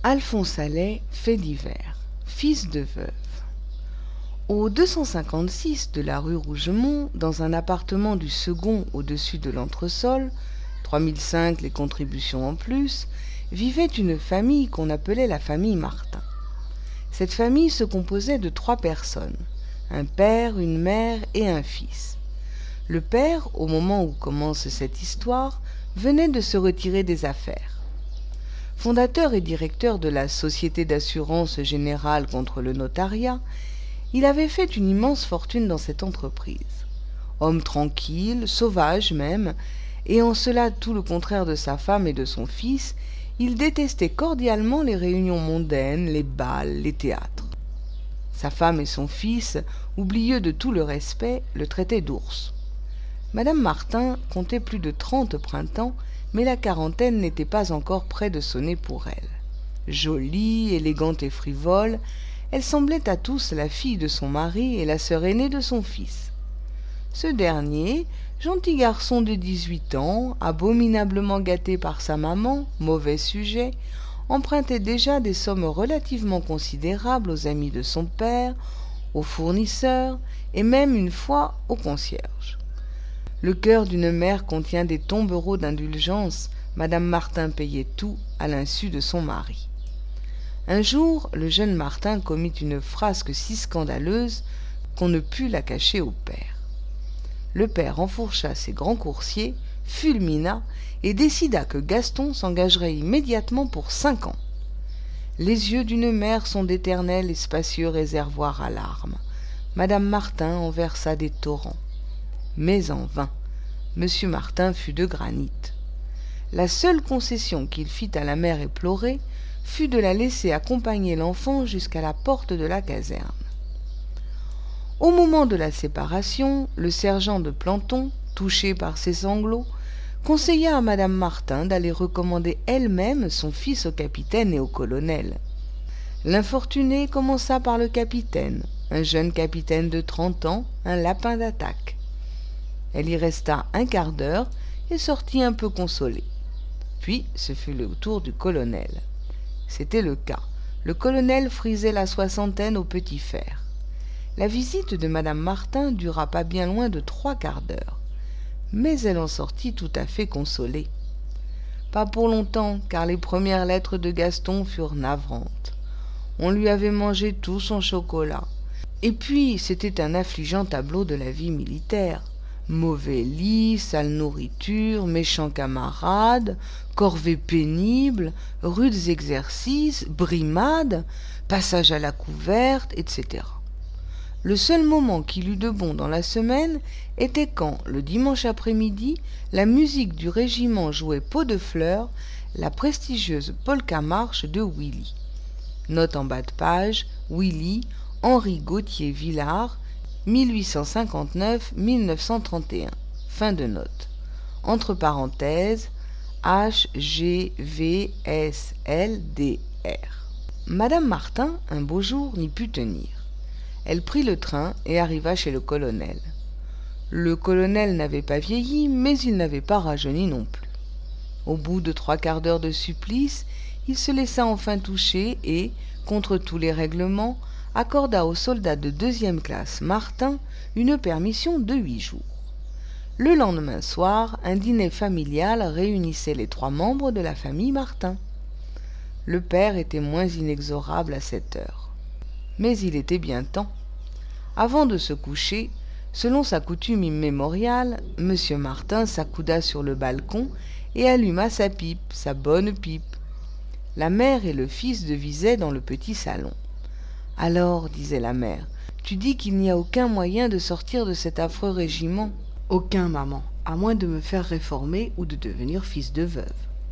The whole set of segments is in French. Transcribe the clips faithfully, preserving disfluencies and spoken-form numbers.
Alphonse Allais, fait divers, fils de veuve. Au deux cent cinquante-six de la rue Rougemont, dans un appartement du second au-dessus de l'entresol, trois mille cinq les contributions en plus, vivait une famille qu'on appelait la famille Martin. Cette famille se composait de trois personnes, un père, une mère et un fils. Le père, au moment où commence cette histoire, venait de se retirer des affaires. Fondateur et directeur de la Société d'assurance générale contre le notariat, il avait fait une immense fortune dans cette entreprise. Homme tranquille, sauvage même, et en cela tout le contraire de sa femme et de son fils, il détestait cordialement les réunions mondaines, les bals, les théâtres. Sa femme et son fils, oublieux de tout le respect, le traitaient d'ours. Madame Martin comptait plus de trente printemps, mais la quarantaine n'était pas encore près de sonner pour elle. Jolie, élégante et frivole, elle semblait à tous la fille de son mari et la sœur aînée de son fils. Ce dernier, gentil garçon de dix-huit ans, abominablement gâté par sa maman, mauvais sujet, empruntait déjà des sommes relativement considérables aux amis de son père, aux fournisseurs et même une fois au concierge. Le cœur d'une mère contient des tombereaux d'indulgence. Madame Martin payait tout à l'insu de son mari. Un jour, le jeune Martin commit une frasque si scandaleuse qu'on ne put la cacher au père. Le père enfourcha ses grands coursiers, fulmina et décida que Gaston s'engagerait immédiatement pour cinq ans. Les yeux d'une mère sont d'éternels et spacieux réservoirs à larmes. Madame Martin en versa des torrents. Mais en vain. Monsieur Martin fut de granit. La seule concession qu'il fit à la mère éplorée fut de la laisser accompagner l'enfant jusqu'à la porte de la caserne. Au moment de la séparation, le sergent de planton, touché par ses sanglots, conseilla à madame Martin d'aller recommander elle-même son fils au capitaine et au colonel. L'infortuné commença par le capitaine, un jeune capitaine de trente ans, un lapin d'attaque. Elle y resta un quart d'heure et sortit un peu consolée. Puis ce fut le tour du colonel. C'était le cas. Le colonel frisait la soixantaine au petit fer. La visite de madame Martin dura pas bien loin de trois quarts d'heure. Mais elle en sortit tout à fait consolée. Pas pour longtemps, car les premières lettres de Gaston furent navrantes. On lui avait mangé tout son chocolat. Et puis, c'était un affligeant tableau de la vie militaire. Mauvais lit, sale nourriture, méchants camarades, corvées pénibles, rudes exercices, brimades, passage à la couverte, et cetera. Le seul moment qu'il eut de bon dans la semaine était quand, le dimanche après-midi, la musique du régiment jouait Peau de fleurs, la prestigieuse polka-marche de Willy. Note en bas de page, Willy, Henri Gauthier Villard, mille huit cent cinquante-neuf à mille neuf cent trente et un. Fin de note. Entre parenthèses, H G V S L D R. Madame Martin, un beau jour, n'y put tenir. Elle prit le train et arriva chez le colonel. Le colonel n'avait pas vieilli, mais il n'avait pas rajeuni non plus. Au bout de trois quarts d'heure de supplice, il se laissa enfin toucher et, contre tous les règlements, accorda au soldat de deuxième classe Martin une permission de huit jours. Le lendemain soir, un dîner familial réunissait les trois membres de la famille Martin. Le père était moins inexorable à cette heure. Mais il était bien temps. Avant de se coucher, selon sa coutume immémoriale, M. Martin s'accouda sur le balcon et alluma sa pipe, sa bonne pipe. La mère et le fils devisaient dans le petit salon. « Alors, disait la mère, tu dis qu'il n'y a aucun moyen de sortir de cet affreux régiment ?»« Aucun, maman, à moins de me faire réformer ou de devenir fils de veuve. »«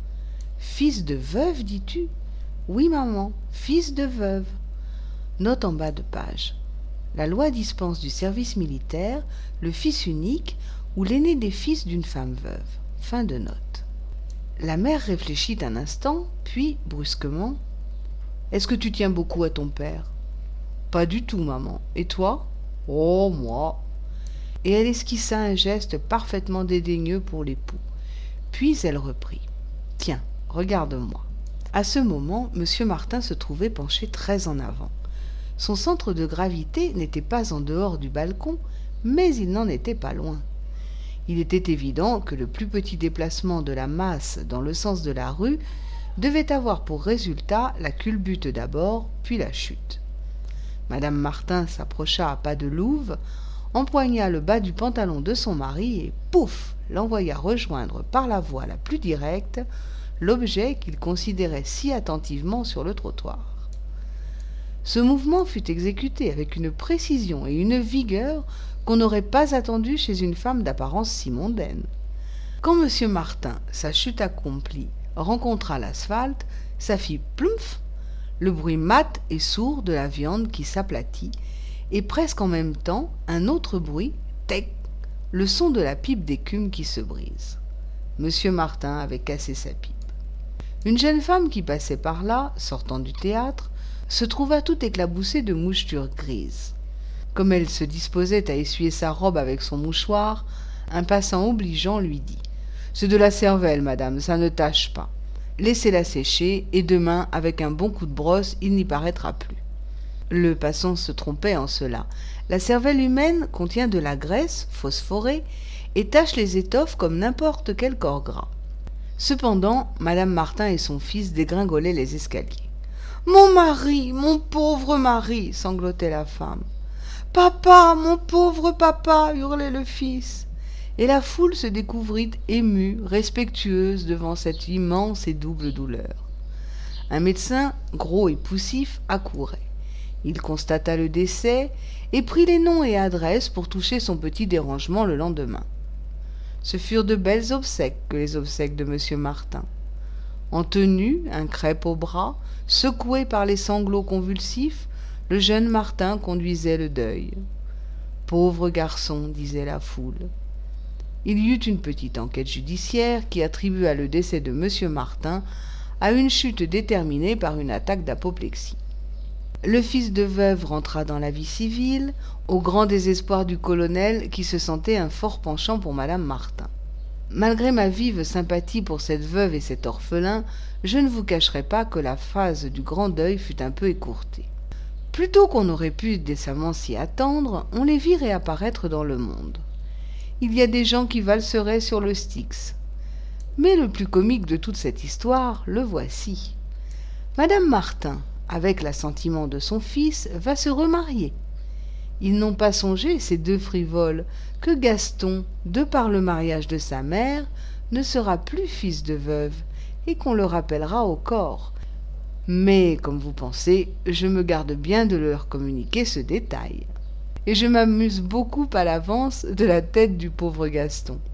Fils de veuve, dis-tu ?»« Oui, maman, fils de veuve. » Note en bas de page. La loi dispense du service militaire le fils unique ou l'aîné des fils d'une femme veuve. Fin de note. La mère réfléchit un instant, puis, brusquement, « Est-ce que tu tiens beaucoup à ton père ?»« Pas du tout, maman. Et toi ?»« Oh, moi !» Et elle esquissa un geste parfaitement dédaigneux pour l'époux. Puis elle reprit. « Tiens, regarde-moi. À ce moment, M. Martin se trouvait penché très en avant. Son centre de gravité n'était pas en dehors du balcon, mais il n'en était pas loin. Il était évident que le plus petit déplacement de la masse dans le sens de la rue devait avoir pour résultat la culbute d'abord, puis la chute. Madame Martin s'approcha à pas de louve, empoigna le bas du pantalon de son mari et, pouf, l'envoya rejoindre par la voie la plus directe l'objet qu'il considérait si attentivement sur le trottoir. Ce mouvement fut exécuté avec une précision et une vigueur qu'on n'aurait pas attendues chez une femme d'apparence si mondaine. Quand M. Martin, sa chute accomplie, rencontra l'asphalte, ça fit ploumf, le bruit mat et sourd de la viande qui s'aplatit, et presque en même temps un autre bruit, tec, le son de la pipe d'écume qui se brise. M. Martin avait cassé sa pipe. Une jeune femme qui passait par là, sortant du théâtre, se trouva tout éclaboussée de mouchetures grises. Comme elle se disposait à essuyer sa robe avec son mouchoir, un passant obligeant lui dit « C'est de la cervelle, madame, ça ne tache pas. Laissez-la sécher, et demain, avec un bon coup de brosse, il n'y paraîtra plus. » Le passant se trompait en cela. La cervelle humaine contient de la graisse, phosphorée, et tache les étoffes comme n'importe quel corps gras. Cependant, madame Martin et son fils dégringolaient les escaliers. « Mon mari, mon pauvre mari !» sanglotait la femme. « Papa, mon pauvre papa !» hurlait le fils. Et la foule se découvrit émue, respectueuse devant cette immense et double douleur. Un médecin, gros et poussif, accourait. Il constata le décès et prit les noms et adresses pour toucher son petit dérangement le lendemain. Ce furent de belles obsèques que les obsèques de M. Martin. En tenue, un crêpe au bras, secoué par les sanglots convulsifs, le jeune Martin conduisait le deuil. « Pauvre garçon !» disait la foule. Il y eut une petite enquête judiciaire qui attribua le décès de M. Martin à une chute déterminée par une attaque d'apoplexie. Le fils de veuve rentra dans la vie civile, au grand désespoir du colonel qui se sentait un fort penchant pour madame Martin. Malgré ma vive sympathie pour cette veuve et cet orphelin, je ne vous cacherai pas que la phase du grand deuil fut un peu écourtée. Plus tôt qu'on aurait pu décemment s'y attendre, on les vit réapparaître dans le monde. Il y a des gens qui valseraient sur le Styx. Mais le plus comique de toute cette histoire, le voici. Madame Martin, avec l'assentiment de son fils, va se remarier. Ils n'ont pas songé, ces deux frivoles, que Gaston, de par le mariage de sa mère, ne sera plus fils de veuve, et qu'on le rappellera au corps. Mais, comme vous pensez, je me garde bien de leur communiquer ce détail. Et je m'amuse beaucoup à l'avance de la tête du pauvre Gaston.